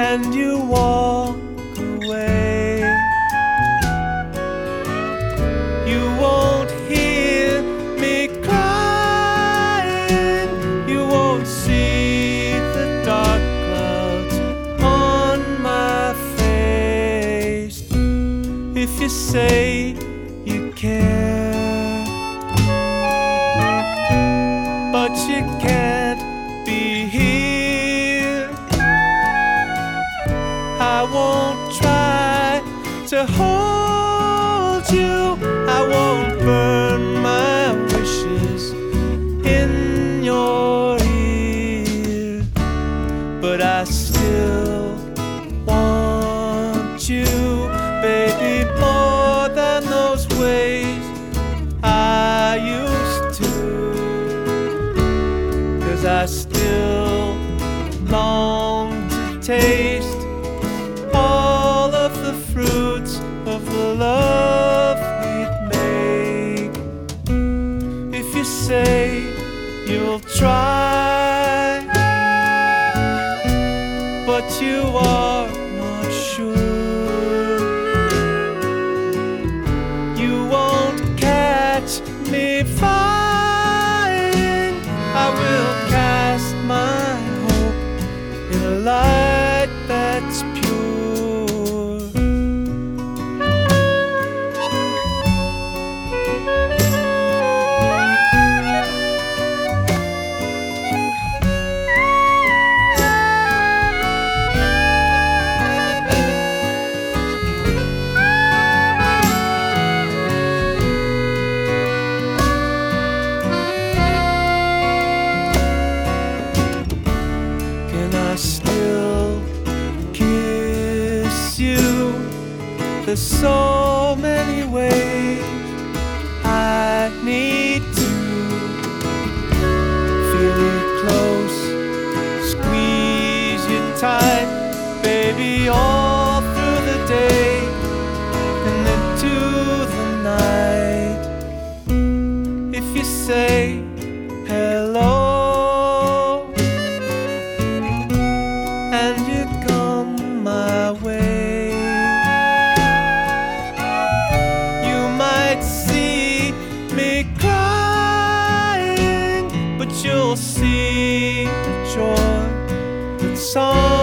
and you walk away. You won't hear me crying, you won't see the dark clouds on my face. If you say you care, but you can't be here, I won't try to hold you, I won't burn my wishes in your ear, but I still want you, baby, more than those ways I used to, 'cause I still long to taste all of the fruits of the love we'd make. If you say you'll try, but you are not sure, you won't catch me flying. I will cast my hope in a light that's pure. Still kiss you. There's so many ways I need to feel you close, squeeze you tight, baby, all through the day and into the night. If you say hello and you come my way, you might see me crying, but you'll see the joy that's on